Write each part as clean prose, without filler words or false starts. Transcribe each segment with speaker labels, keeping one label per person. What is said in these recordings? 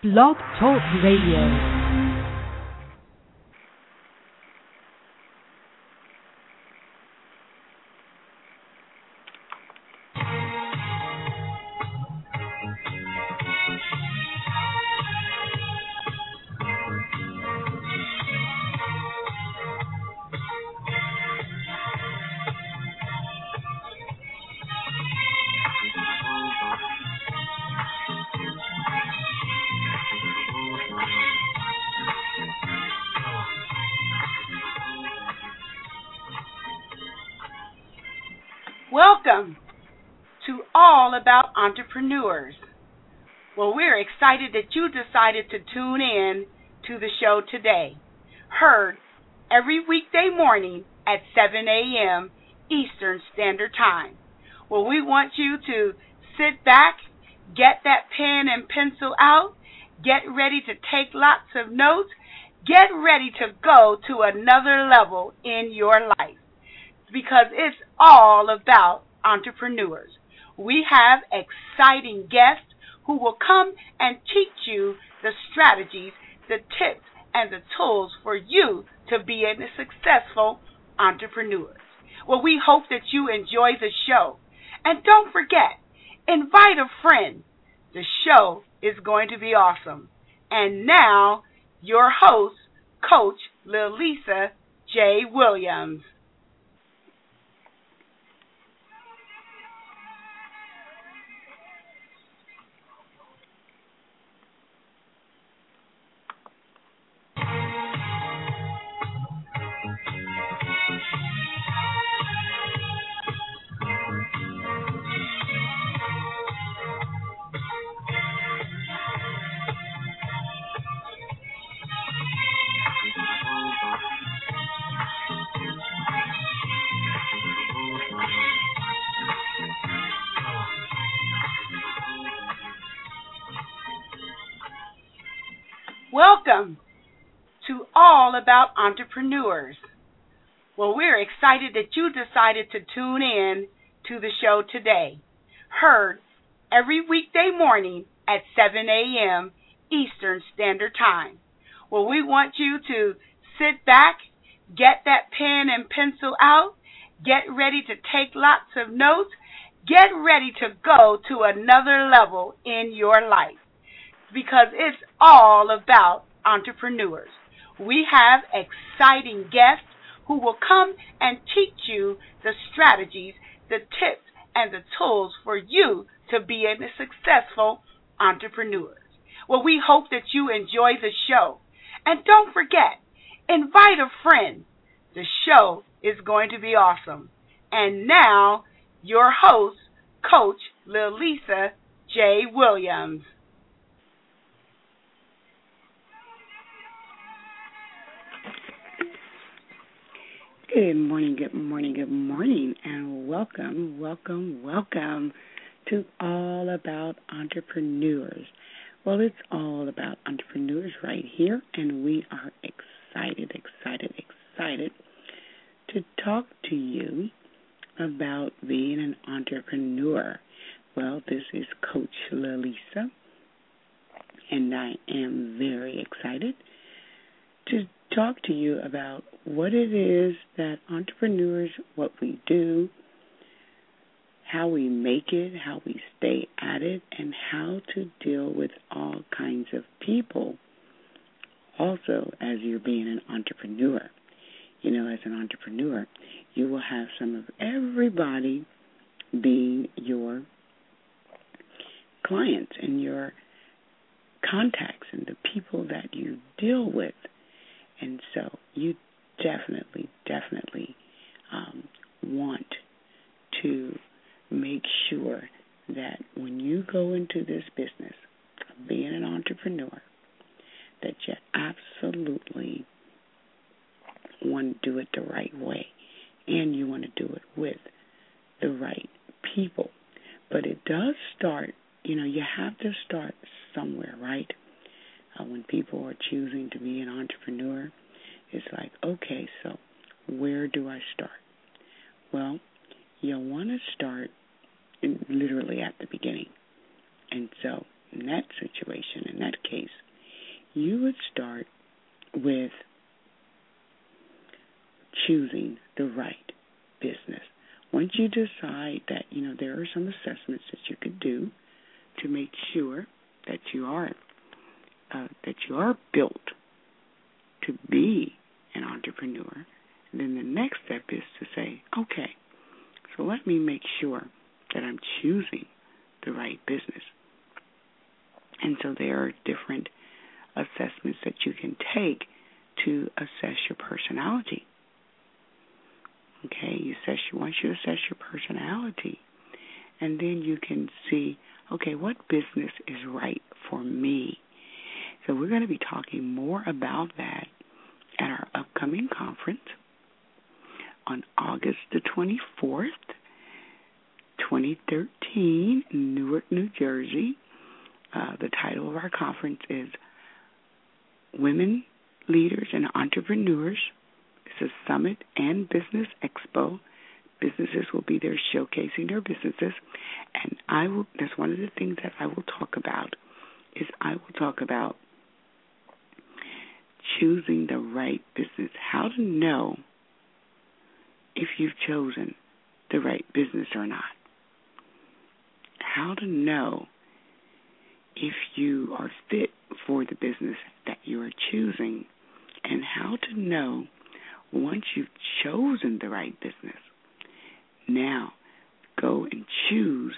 Speaker 1: Blog Talk Radio.
Speaker 2: Welcome to All About Entrepreneurs. Well, we're excited that you decided to tune in to the show today. Heard every weekday morning at 7 a.m. Eastern Standard Time. Well, we want you to sit back, get that pen and pencil out, get ready to take lots of notes, get ready to go to another level in your life. Because it's all about entrepreneurs. We have exciting guests who will come and teach you the strategies, the tips, and the tools for you to be a successful entrepreneur. Well, we hope that you enjoy the show. And don't forget, invite a friend. The show is going to be awesome. And now, your host, Coach Lilisa J. Williams. Welcome to All About Entrepreneurs. Well, we're excited that you decided to tune in to the show today. Heard every weekday morning at 7 a.m. Eastern Standard Time. Well, we want you to sit back, get that pen and pencil out, get ready to take lots of notes, get ready to go to another level in your life. Because it's all about entrepreneurs. We have exciting guests who will come and teach you the strategies, the tips, and the tools for you to be a successful entrepreneur. Well, we hope that you enjoy the show. And don't forget, invite a friend. The show is going to be awesome. And now, your host, Coach Lilisa J. Williams.
Speaker 3: Good morning, and welcome to All About Entrepreneurs. Well, it's all about entrepreneurs right here, and we are excited to talk to you about being an entrepreneur. Well, this is Coach Lilisa, and I am very excited to talk to you about what it is that entrepreneurs, what we do, how we make it, how we stay at it, and how to deal with all kinds of people. Also, as you're being an entrepreneur, as an entrepreneur, you will have some of everybody being your clients and your contacts and the people that you deal with. And so you definitely want to make sure that when you go into this business of being an entrepreneur, that you absolutely want to do it the right way, and you want to do it with the right people. But it does start, you have to start somewhere, right? When people are choosing to be an entrepreneur, it's like, okay, so where do I start? Well, you'll want to start literally at the beginning. And so in that situation, in that case, you would start with choosing the right business. Once you decide that, there are some assessments that you could do to make sure that you are built to be an entrepreneur, then the next step is to say, okay, so let me make sure that I'm choosing the right business. And so there are different assessments that you can take to assess your personality. Okay, once you assess your personality, and then you can see, okay, what business is right for me? So we're going to be talking more about that at our upcoming conference on August the 24th, 2013, in Newark, New Jersey. The title of our conference is Women Leaders and Entrepreneurs. It's a summit and business expo. Businesses will be there showcasing their businesses. And that's one of the things that I will talk about, is I will talk about choosing the right business, how to know if you've chosen the right business or not, how to know if you are fit for the business that you are choosing, and how to know once you've chosen the right business, now go and choose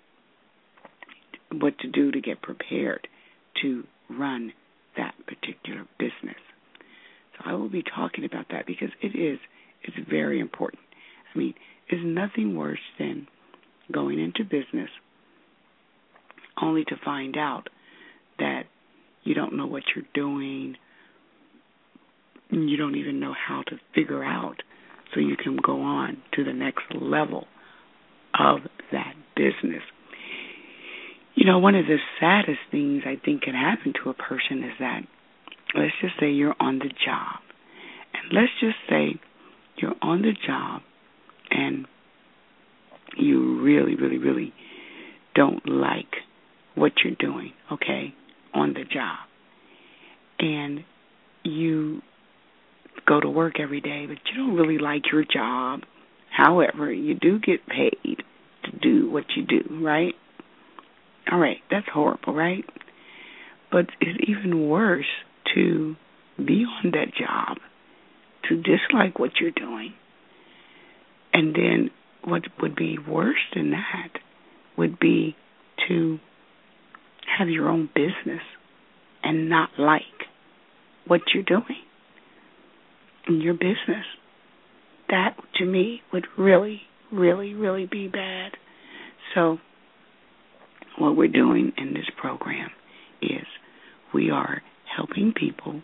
Speaker 3: what to do to get prepared to run that particular business. So I will be talking about that because it's very important. I mean, it's nothing worse than going into business only to find out that you don't know what you're doing, you don't even know how to figure out so you can go on to the next level of that business. One of the saddest things I think can happen to a person is that, let's just say you're on the job. And let's just say you're on the job and you really, really, really don't like what you're doing, okay, on the job. And you go to work every day, but you don't really like your job. However, you do get paid to do what you do, right? All right, that's horrible, right? But it's even worse to be on that job, to dislike what you're doing. And then what would be worse than that would be to have your own business and not like what you're doing in your business. That, to me, would really, really, really be bad. So what we're doing in this program is we are helping people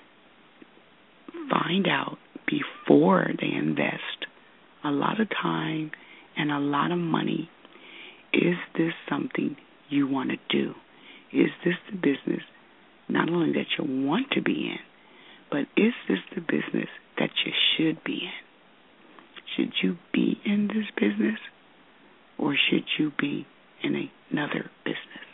Speaker 3: find out before they invest a lot of time and a lot of money, is this something you want to do? Is this the business not only that you want to be in, but is this the business that you should be in? Should you be in this business, or should you be in another business?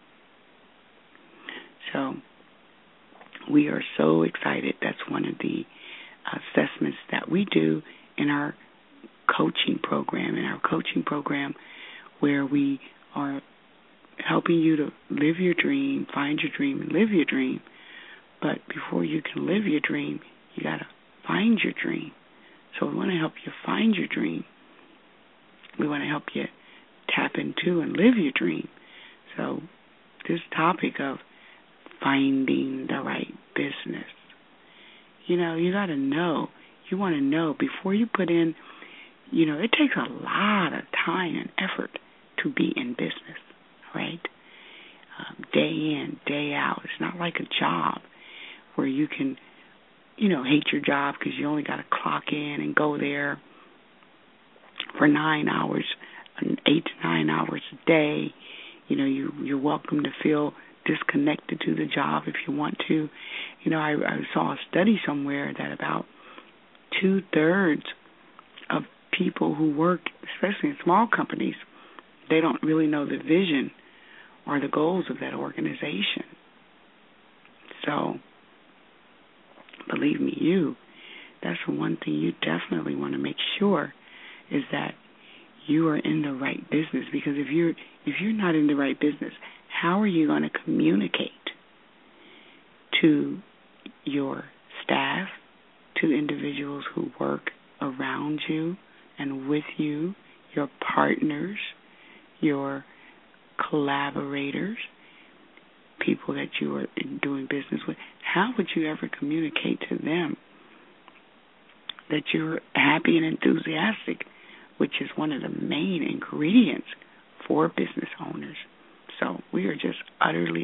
Speaker 3: So we are so excited. That's one of the assessments that we do in our coaching program. In our coaching program, where we are helping you to live your dream, find your dream, and live your dream. But before you can live your dream, you got to find your dream. So we want to help you find your dream. We want to help you tap into and live your dream. So this topic of finding the right business, you got to know. You want to know before you put in, it takes a lot of time and effort to be in business, right? Day in, day out. It's not like a job where you can, hate your job because you only got to clock in and go there for 9 hours, 8 to 9 hours a day. You're welcome to feel disconnected to the job if you want to. I saw a study somewhere that about 2/3 of people who work, especially in small companies, they don't really know the vision or the goals of that organization. So you, that's one thing you definitely want to make sure is that you are in the right business. Because if you're not in the right business, how are you going to communicate to your staff, to individuals who work around you and with you, your partners, your collaborators, people that you are doing business with? How would you ever communicate to them that you're happy and enthusiastic, which is one of the main ingredients for business owners? So we are just utterly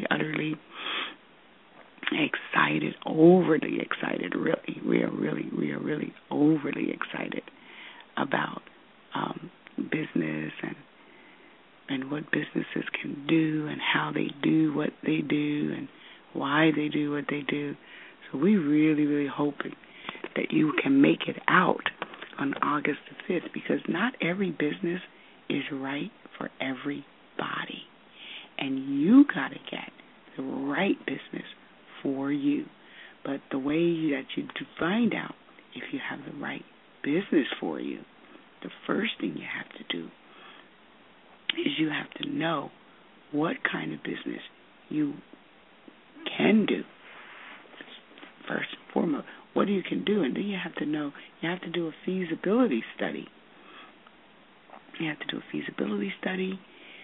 Speaker 3: excited, overly excited, really. We are really overly excited about business and what businesses can do and how they do what they do and why they do what they do. So we really hope that you can make it out on August the 5th, because not every business is right for everybody. And you got to get the right business for you. But the way that you find out if you have the right business for you, the first thing you have to do is you have to know what kind of business you can do. First and foremost, what you can do, and then you have to know, you have to do a feasibility study. You have to do a feasibility study.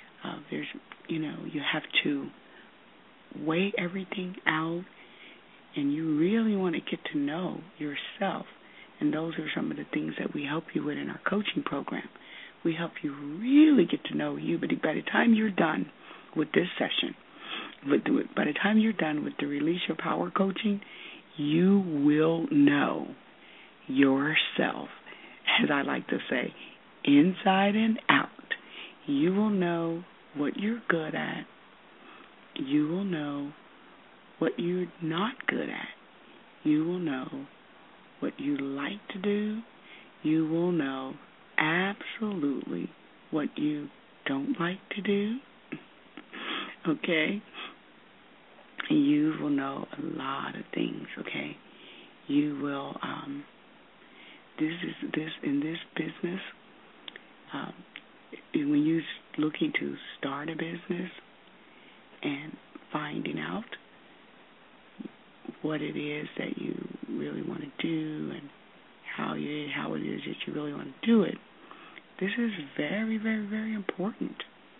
Speaker 3: You have to weigh everything out, and you really want to get to know yourself. And those are some of the things that we help you with in our coaching program. We help you really get to know you. But by the time you're done with this session, by the time you're done with the Release Your Power coaching, you will know yourself, as I like to say, inside and out. You will know what you're good at. You will know what you're not good at. You will know what you like to do. You will know absolutely what you don't like to do. Okay? You will know a lot of things, okay? You will, in this business, when you're looking to start a business and finding out what it is that you really want to do and how it is that you really want to do it, this is very, very, very important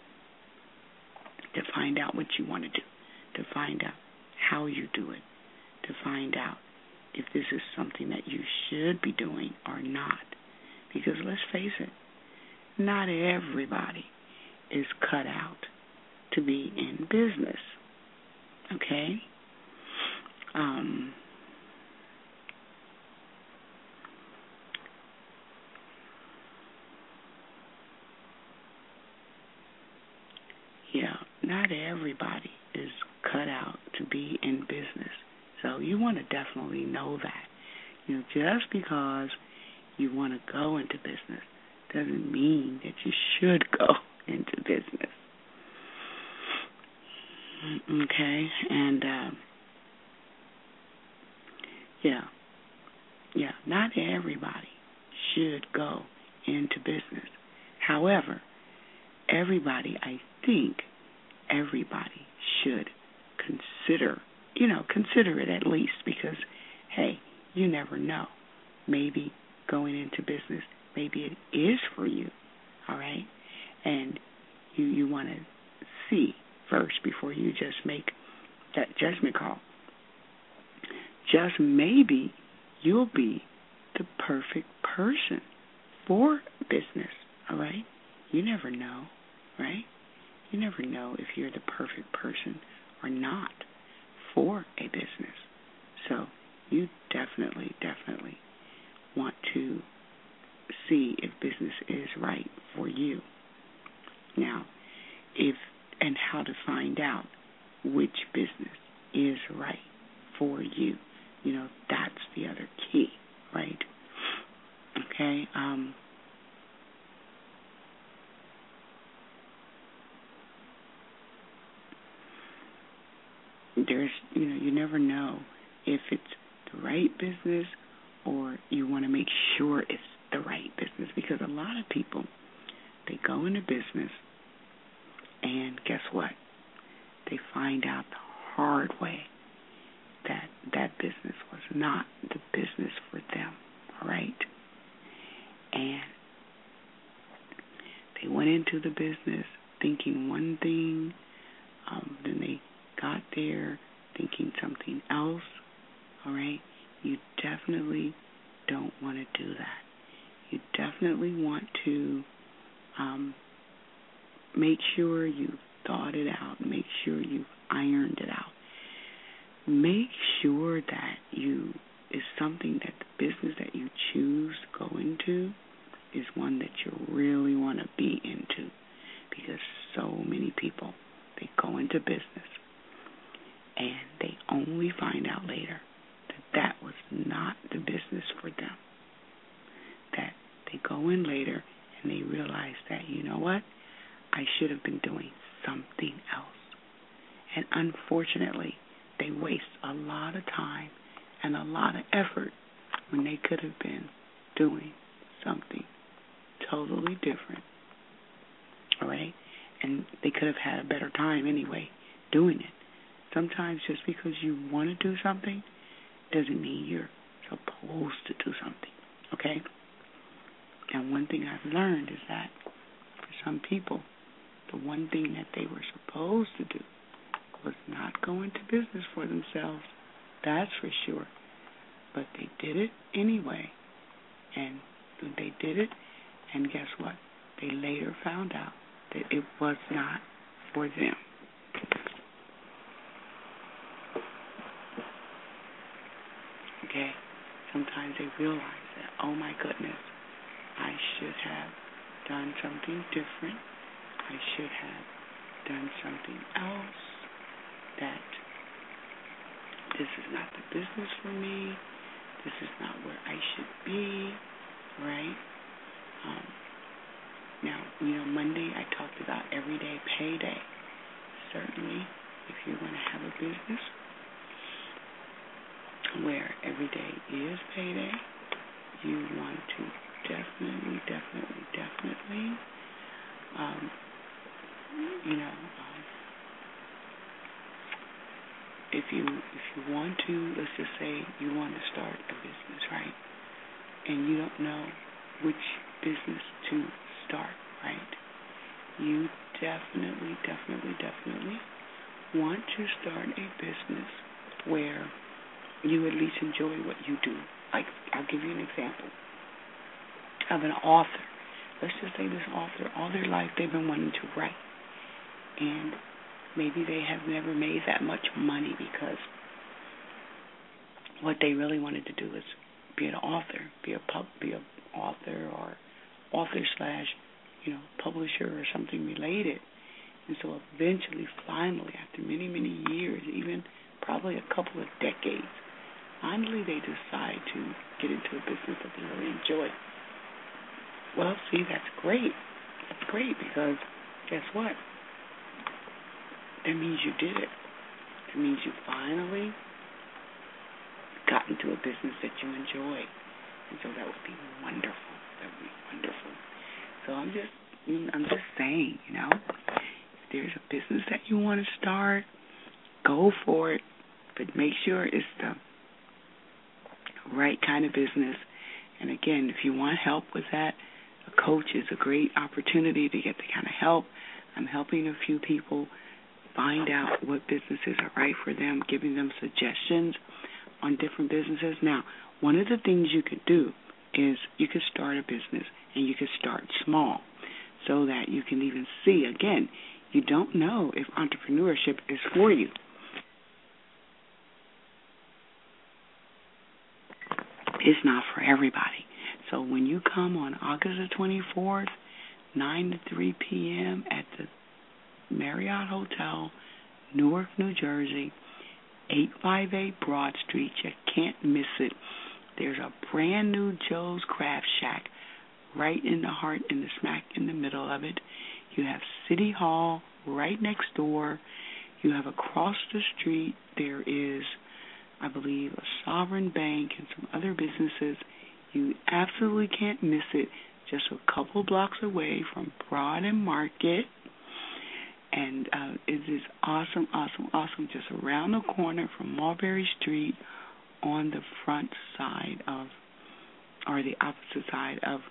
Speaker 3: to find out what you want to do, to find out how you do it, to find out if this is something that you should be doing or not. Because let's face it, not everybody is cut out to be in business. Okay? Not everybody is cut out to be in business. So you want to definitely know that. Just because you want to go into business doesn't mean that you should go into business. Okay? And, not everybody should go into business. However, I think everybody should consider it at least, because, hey, you never know. Maybe going into business, maybe it is for you, all right? And you want to see first before you just make that judgment call. Just maybe you'll be the perfect person for business, all right? You never know, right? You never know if you're the perfect person or not for a business. So you definitely want to see if business is right for you. Now, and how to find out which business is right for you. That's the other key, right? Okay. There's, you never know if it's the right business or you want to make sure it's the right business, because a lot of people, they go into business and guess what? They find out the hard way that that business was not the business for them, all right? And they went into the business thinking one thing, then they got there thinking something else, all right? You definitely don't want to do that. You definitely want to make sure you thought it out, make sure you ironed it out. Make sure that is something that the business that you choose to go into is one that you really want to be into, because so many people, they go into business and they only find out later that that was not the business for them. That they go in later and they realize that, you know what, I should have been doing something else. And unfortunately, they waste a lot of time and a lot of effort when they could have been doing something totally different, all right? And they could have had a better time anyway doing it. Sometimes just because you want to do something doesn't mean you're supposed to do something, okay? And one thing I've learned is that for some people, the one thing that they were supposed to do was not go into business for themselves, that's for sure. But they did it anyway. And they did it, and guess what? They later found out that it was not for them. Okay? Sometimes they realize that, oh my goodness, I should have done something different. I should have done something else. That this is not the business for me. This is not where I should be, right? Now, Monday I talked about everyday payday. Certainly, if you're going to have a business where every day is payday, you want to definitely, if you want to, let's just say you want to start a business, right? And you don't know which business to start, right? You definitely want to start a business where you at least enjoy what you do. Like, I'll give you an example of an author. Let's just say this author, all their life they've been wanting to write. And maybe they have never made that much money because what they really wanted to do is be an author, be an author or author / publisher or something related. And so eventually, finally, after many, many years, even probably a couple of decades, finally they decide to get into a business that they really enjoy. Well, see, that's great. That's great because guess what? That means you did it. It means you finally got into a business that you enjoy. And so that would be wonderful. That would be wonderful. So I'm just saying, if there's a business that you want to start, go for it. But make sure it's the right kind of business. And again, if you want help with that, a coach is a great opportunity to get the kind of help. I'm helping a few people find out what businesses are right for them, giving them suggestions on different businesses. Now, one of the things you could do is you could start a business and you could start small so that you can even see, again, you don't know if entrepreneurship is for you. It's not for everybody. So when you come on August the 24th, 9 to 3 p.m. at the Marriott Hotel, Newark, New Jersey, 858 Broad Street. You can't miss it. There's a brand new Joe's Crab Shack right in the heart, in the smack in the middle of it. You have City Hall right next door. You have across the street, there is, I believe, a Sovereign Bank, and some other businesses. You absolutely can't miss it. Just a couple blocks away from Broad and Market. And it is awesome, awesome, awesome. Just around the corner from Mulberry Street on the front side of, or the opposite side of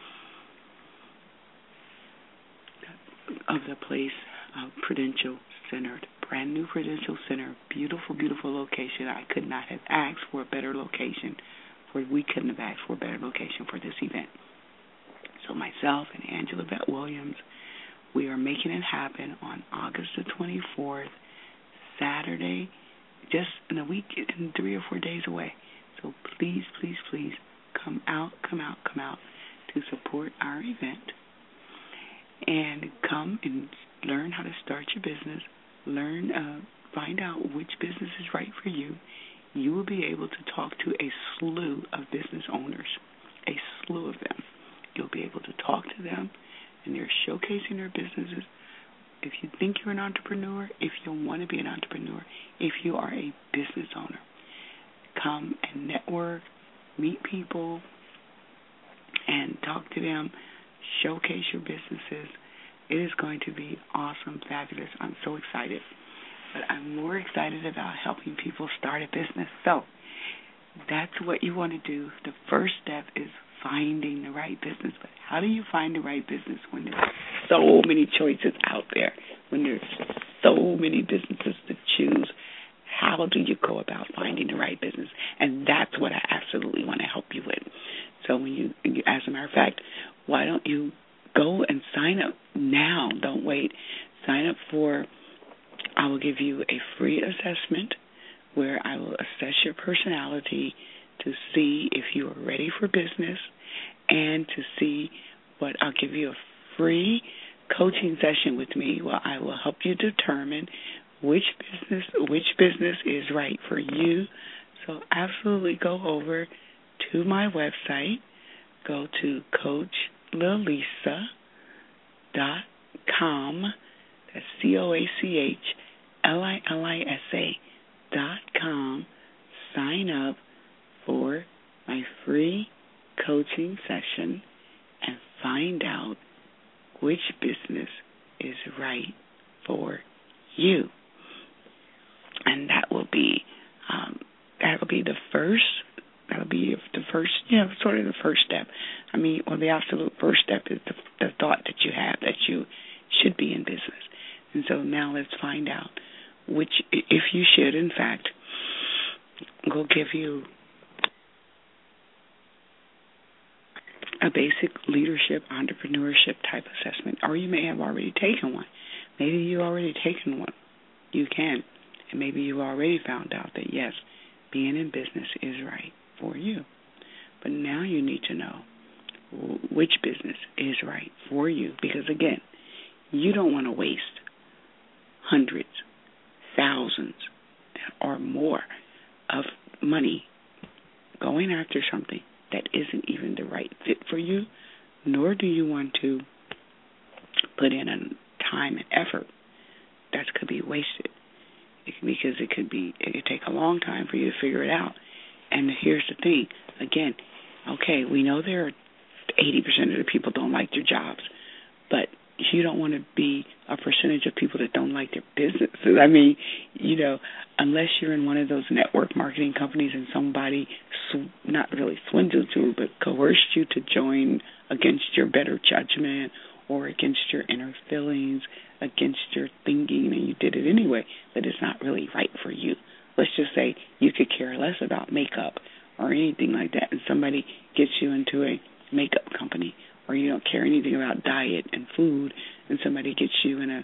Speaker 3: the place, Prudential Center. Brand new Prudential Center. Beautiful, beautiful location. I could not have asked for a better location. We couldn't have asked for a better location for this event. So myself and Angela Beth Williams, we are making it happen on August the 24th, Saturday, just in a week, in 3 or 4 days away. So please, please, please come out to support our event and come and learn how to start your business, find out which business is right for you. You will be able to talk to a slew of business owners, a slew of them. You'll be able to talk to them, and they're showcasing their businesses. If you think you're an entrepreneur, if you want to be an entrepreneur, if you are a business owner, come and network, meet people, and talk to them, showcase your businesses. It is going to be awesome, fabulous. I'm so excited. But I'm more excited about helping people start a business. So that's what you want to do. The first step is finding the right business. But how do you find the right business when there's so many choices out there, when there's so many businesses to choose? How do you go about finding the right business? And that's what I absolutely want to help you with. So when you, as a matter of fact, why don't you go and sign up now? Don't wait. Sign up for, I will give you a free assessment where I will assess your personality to see if you are ready for business, and to see what I'll give you a free coaching session with me where I will help you determine which business is right for you. So absolutely go over to my website, go to CoachLilisa.com. That's CoachLilisa.com. Sign up for my free coaching session and find out which business is right for you. And that will be the first. That'll be the first, sort of the first step. I mean, well, the absolute first step is the thought that you have that you should be in business. And so now let's find out if you should, in fact, we'll give you a basic leadership, entrepreneurship type assessment, or you may have already taken one. Maybe you've already taken one. You can. And maybe you already found out that, yes, being in business is right for you. But now you need to know which business is right for you. Because, again, you don't want to waste hundreds, thousands, or more of money going after something that isn't even the right fit for you, nor do you want to put in a time and effort that could be wasted, because it could take a long time for you to figure it out. And here's the thing, again, okay, we know there are 80% of the people don't like their jobs, but you don't want to be a percentage of people that don't like their businesses. I mean, unless you're in one of those network marketing companies and somebody not really swindled you, but coerced you to join against your better judgment or against your inner feelings, against your thinking, and you did it anyway, but it's not really right for you. Let's just say you could care less about makeup or anything like that, and somebody gets you into a makeup company, or you don't care anything about diet and food, and somebody gets you in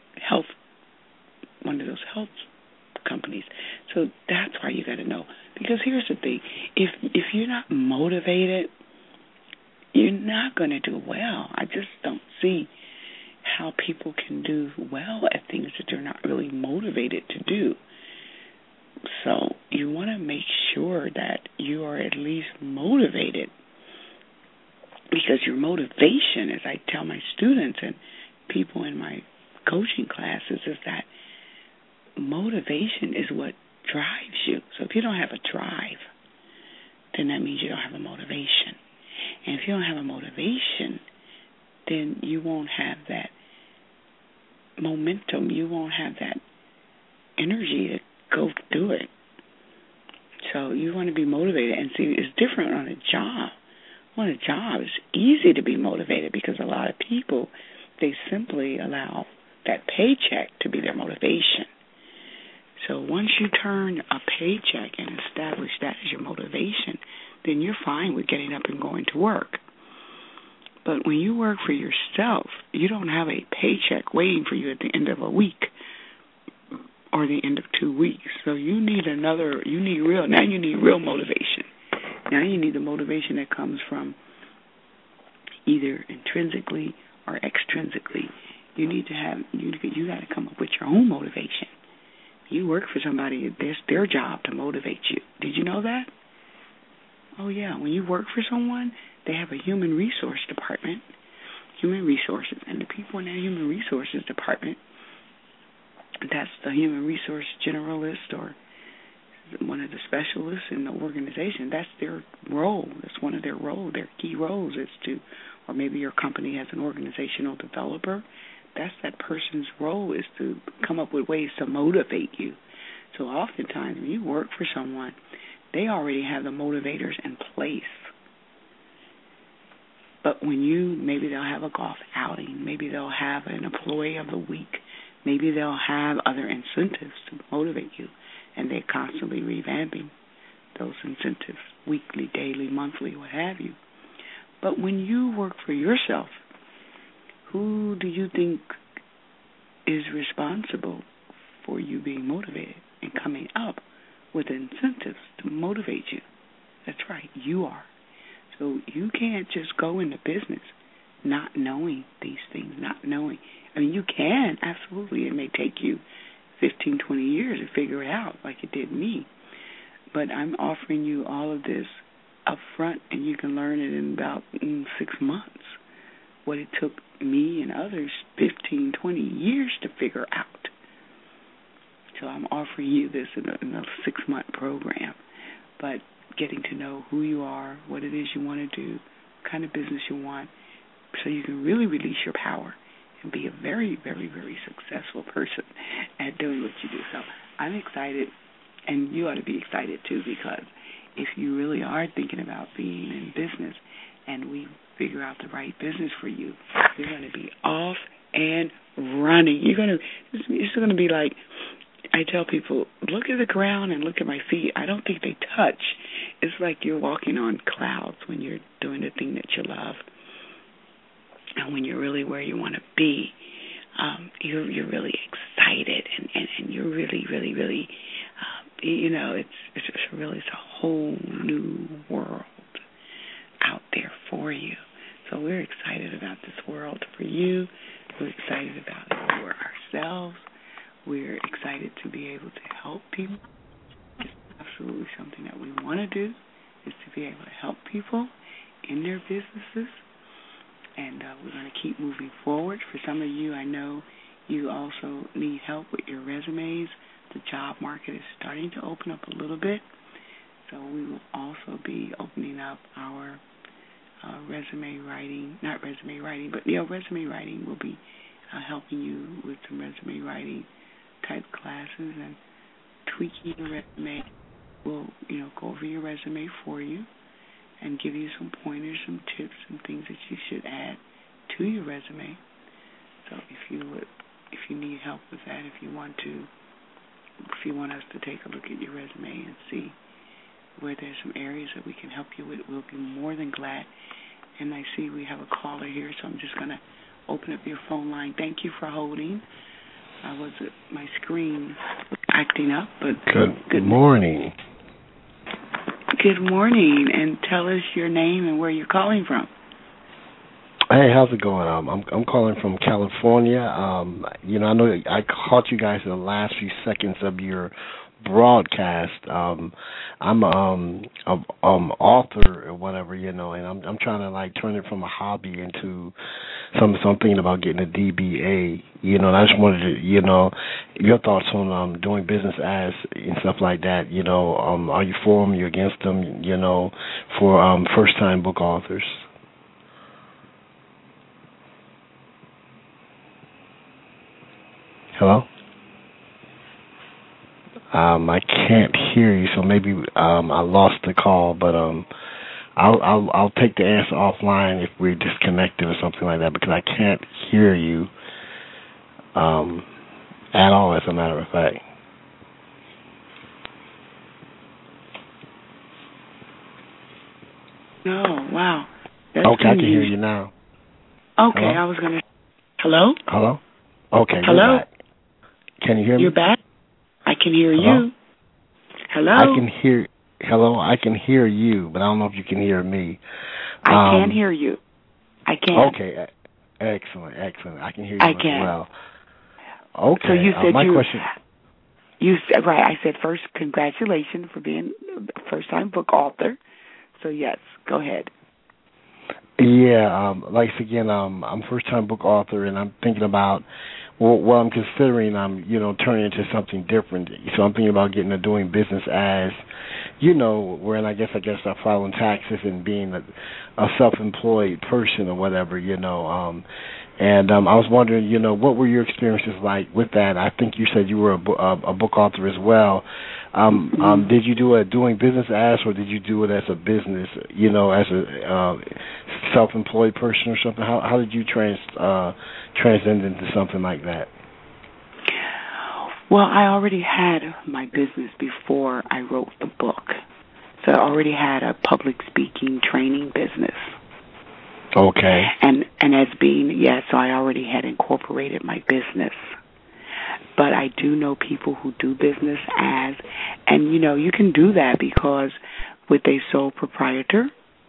Speaker 3: one of those health companies. So that's why you got to know. Because here's the thing: if you're not motivated, you're not going to do well. I just don't see how people can do well at things that they're not really motivated to do. So you want to make sure that you are at least motivated, because your motivation, as I tell my students and people in my coaching classes, is that motivation is what drives you. So if if you don't have a drive, then that means you don't have a motivation. And if you don't have a motivation, then you won't have that momentum. You won't have that energy to go do it. So you want to be motivated. And see, it's different on a job. On a job, it's easy to be motivated because a lot of people, they simply allow that paycheck to be their motivation. So once you turn a paycheck and establish that as your motivation, then you're fine with getting up and going to work. But when you work for yourself, you don't have a paycheck waiting for you at the end of a week or the end of 2 weeks. So you need real motivation. Now you need the motivation that comes from either intrinsically or extrinsically. You got to come up with your own motivation. You work for somebody, it's their job to motivate you. Did you know that? Oh, yeah. When you work for someone, they have a human resource department, human resources. And the people in that human resources department, that's the human resource generalist or one of the specialists in the organization. That's their role. That's one of their roles. Their key roles is to, or maybe your company has an organizational developer. That's that person's role, is to come up with ways to motivate you. So oftentimes when you work for someone, they already have the motivators in place. But maybe they'll have a golf outing, maybe they'll have an employee of the week, maybe they'll have other incentives to motivate you, and they're constantly revamping those incentives, weekly, daily, monthly, what have you. But when you work for yourself, who do you think is responsible for you being motivated and coming up with incentives to motivate you? That's right, you are. So you can't just go into business not knowing these things, not knowing. I mean, you can, absolutely. It may take you 15, 20 years to figure it out like it did me. But I'm offering you all of this up front, and you can learn it in about 6 months. What it took me and others 15, 20 years to figure out. So I'm offering you this in a 6-month program. But getting to know who you are, what it is you want to do, what kind of business you want, so you can really release your power and be a very, very, very successful person at doing what you do. So I'm excited, and you ought to be excited too, because if you really are thinking about being in business and we figure out the right business for you, you're going to be off and running. It's going to be like, I tell people, look at the ground and look at my feet. I don't think they touch. It's like you're walking on clouds when you're doing the thing that you love. And when you're really where you want to be, you're really excited, and you're really, really, really, it's a whole new world out there for you. So we're excited about this world for you. We're excited about it for ourselves. We're excited to be able to help people. It's absolutely something that we want to do, is to be able to help people in their businesses. And we're going to keep moving forward. For some of you, I know you also need help with your resumes. The job market is starting to open up a little bit. So we will also be opening up our resume writing. Resume writing will be helping you with some resume writing type classes and tweaking your resume. We'll, go over your resume for you and give you some pointers, some tips, and things that you should add to your resume. So if you need help with that, if you want us to take a look at your resume and see where there's some areas that we can help you with, we'll be more than glad. And I see we have a caller here, so I'm just going to open up your phone line. Thank you for holding. My screen acting up, but
Speaker 4: good morning.
Speaker 3: Good morning, and tell us your name and where you're calling from.
Speaker 4: Hey, how's it going? I'm calling from California. I know I caught you guys in the last few seconds of your broadcast. I'm author or whatever, and I'm trying to like turn it from a hobby into something. So I'm thinking about getting a DBA, and I just wanted to, your thoughts on doing business as and stuff like that. Are you for them? Are you against them? For first time book authors. Hello? I can't hear you, so maybe I lost the call, but I'll take the answer offline if we're disconnected or something like that, because I can't hear you at all, as a matter of fact.
Speaker 3: Oh, wow. That's
Speaker 4: okay, I can hear you now.
Speaker 3: Okay,
Speaker 4: Hello?
Speaker 3: I was going to... Hello?
Speaker 4: Hello? Okay,
Speaker 3: hello?
Speaker 4: You're back. Can you hear me?
Speaker 3: You're back? I can hear
Speaker 4: Hello?
Speaker 3: you. Hello?
Speaker 4: I can hear... Hello, I can hear you, but I don't know if you can hear me.
Speaker 3: I can hear you. I can.
Speaker 4: Okay, excellent. I can hear you
Speaker 3: I
Speaker 4: as
Speaker 3: can.
Speaker 4: well. Okay,
Speaker 3: so you said
Speaker 4: my question...
Speaker 3: You said, right, I said first, congratulations for being a first-time book author. So, yes, go ahead.
Speaker 4: Yeah, like again, I'm a first-time book author, and I'm thinking about, well, I'm considering, turning into something different. So I'm thinking about getting to doing business as, wherein I guess I'm filing taxes and being a self-employed person or whatever, And I was wondering, what were your experiences like with that? I think you said you were a book author as well. Did you do a doing business as, or did you do it as a business, as a self-employed person or something? How did you transcend into something like that?
Speaker 3: Well, I already had my business before I wrote the book. So I already had a public speaking training business.
Speaker 4: Okay.
Speaker 3: And as being, so I already had incorporated my business. But I do know people who do business as, and you can do that because with a sole proprietor,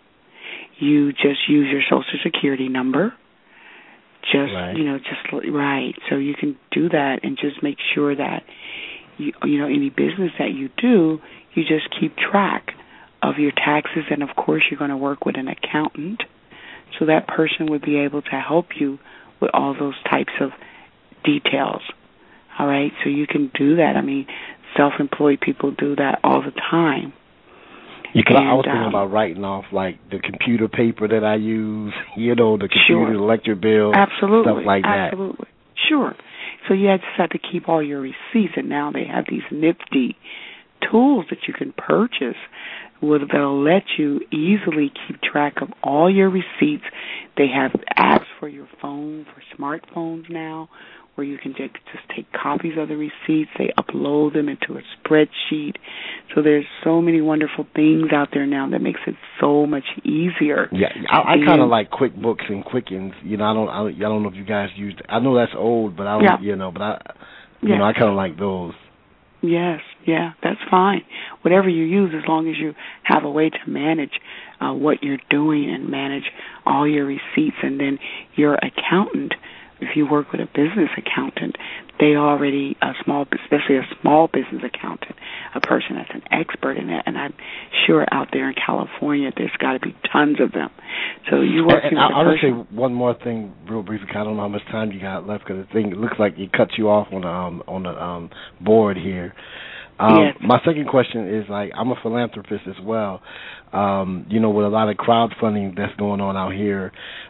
Speaker 3: you just use your Social Security number.
Speaker 4: Right.
Speaker 3: Right. So you can do that and just make sure that, any business that you do, you just keep track of your taxes. And, of course, you're going to work with an accountant. So that person would be able to help you with all those types of details. All right? So you can do that. I mean, self-employed people do that all the time.
Speaker 4: Yeah, I was thinking about writing off, like, the computer paper that I use, the computer, the electric bill,
Speaker 3: absolutely,
Speaker 4: stuff like that.
Speaker 3: Absolutely. Sure. So you just have to keep all your receipts, and now they have these nifty tools that you can purchase that'll let you easily keep track of all your receipts. They have apps for your phone, for smartphones now, where you can just take copies of the receipts. They upload them into a spreadsheet. So there's so many wonderful things out there now that makes it so much easier.
Speaker 4: Yeah, I kind of like QuickBooks and Quickens. I don't know if you guys use. I know that's old, but I don't. I kind of like those.
Speaker 3: Yes, that's fine. Whatever you use, as long as you have a way to manage what you're doing and manage all your receipts, and then your accountant. If you work with a business accountant, they already, especially a small business accountant, a person that's an expert in it, and I'm sure out there in California there's got to be tons of them. So you work with a person.
Speaker 4: I'll just say one more thing real briefly. I don't know how much time you got left because the thing looks like it cuts you off on the board here.
Speaker 3: Yes.
Speaker 4: My second question is, I'm a philanthropist as well. With a lot of crowdfunding that's going on out here,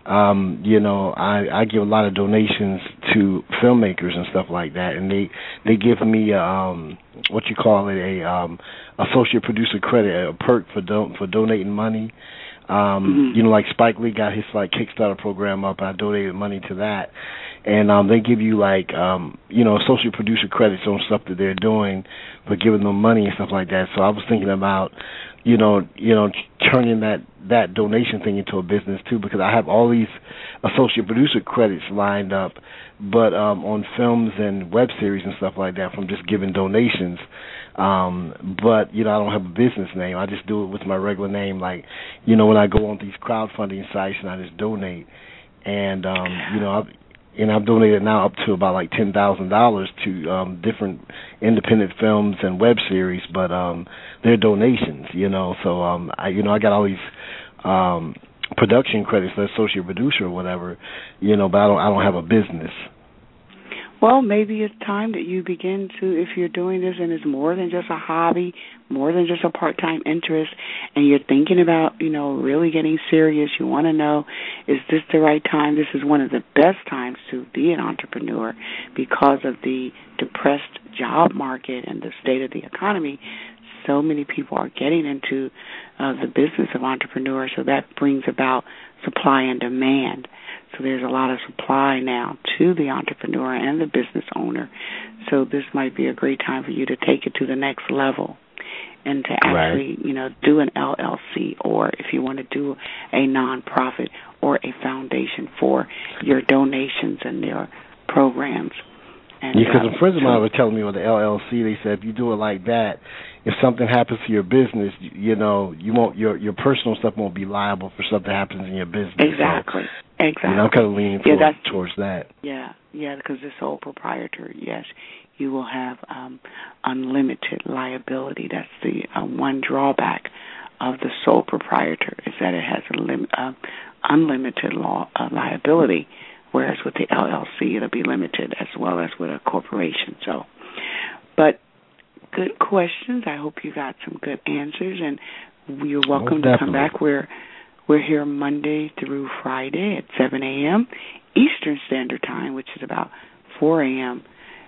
Speaker 4: I give a lot of donations to filmmakers and stuff like that, and they give me what you call it, a associate producer credit, a perk for donating money. Like Spike Lee got his Kickstarter program up. I donated money to that, and they give you associate producer credits on stuff that they're doing for giving them money and stuff like that. So I was thinking about turning that donation thing into a business too, because I have all these associate producer credits lined up, but on films and web series and stuff like that from just giving donations. But I don't have a business name. I just do it with my regular name. When I go on these crowdfunding sites and I just donate, and and I've donated now up to about like $10,000 to different independent films and web series, but they're donations, So I got all these production credits as associate producer or whatever, but I don't have a business.
Speaker 3: Well, maybe it's time that you begin to, if you're doing this and it's more than just a hobby, more than just a part-time interest, and you're thinking about, really getting serious, you want to know, is this the right time? This is one of the best times to be an entrepreneur because of the depressed job market and the state of the economy. So many people are getting into the business of entrepreneurs, so that brings about supply and demand. So there's a lot of supply now to the entrepreneur and the business owner. So this might be a great time for you to take it to the next level and to actually, do an LLC, or if you want to do a nonprofit or a foundation for your donations and your programs.
Speaker 4: Because a friend of mine was telling me with the LLC, they said if you do it like that, if something happens to your business, you won't your personal stuff won't be liable for something that happens in your business.
Speaker 3: Exactly.
Speaker 4: So, I'm kind of leaning towards that.
Speaker 3: Yeah, because the sole proprietor, yes, you will have unlimited liability. That's the one drawback of the sole proprietor, is that it has unlimited liability. Whereas with the LLC, it'll be limited as well as with a corporation. So, but good questions. I hope you got some good answers, and you're welcome to come back. We're here Monday through Friday at 7 a.m. Eastern Standard Time, which is about 4 a.m.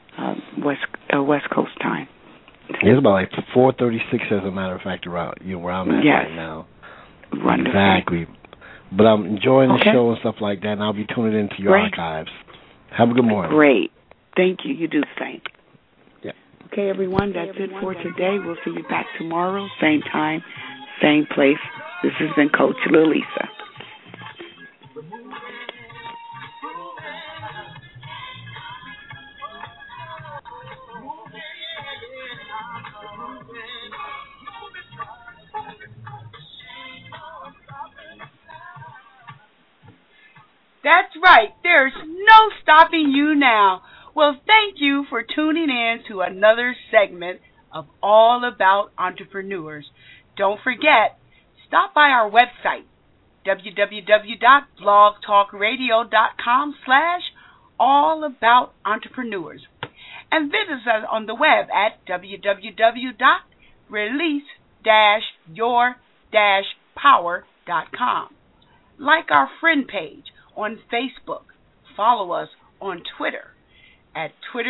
Speaker 3: West Coast time.
Speaker 4: It's about like 4:36, as a matter of fact, around where I'm at right now.
Speaker 3: Wonderful.
Speaker 4: Exactly. But I'm enjoying the show and stuff like that, and I'll be tuning into your archives. Have a good morning.
Speaker 3: Great. Thank you. You do the same.
Speaker 4: Yeah.
Speaker 3: Okay, everyone, that's it for today. We'll see you back tomorrow, same time, same place. This has been Coach Lalisa.
Speaker 2: That's right. There's no stopping you now. Well, thank you for tuning in to another segment of All About Entrepreneurs. Don't forget, stop by our website, www.blogtalkradio.com/allaboutentrepreneurs, and visit us on the web at www.release-your-power.com. Like our friend page on Facebook. Follow us on Twitter at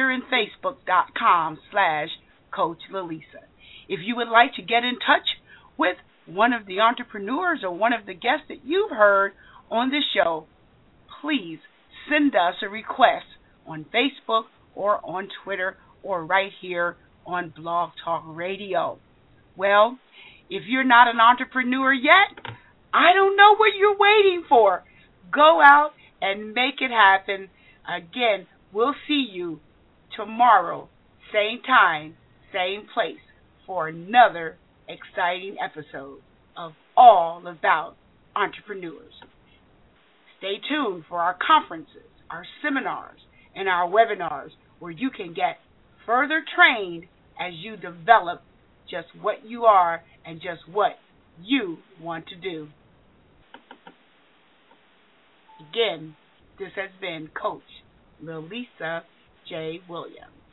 Speaker 2: twitterandfacebook.com/Coach Lalisa. If you would like to get in touch with one of the entrepreneurs or one of the guests that you've heard on the show, please send us a request on Facebook or on Twitter or right here on Blog Talk Radio. Well, if you're not an entrepreneur yet, I don't know what you're waiting for. Go out and make it happen. Again, we'll see you tomorrow, same time, same place, for another exciting episode of All About Entrepreneurs. Stay tuned for our conferences, our seminars, and our webinars where you can get further trained as you develop just what you are and just what you want to do. Again, this has been Coach Lalisa J. Williams.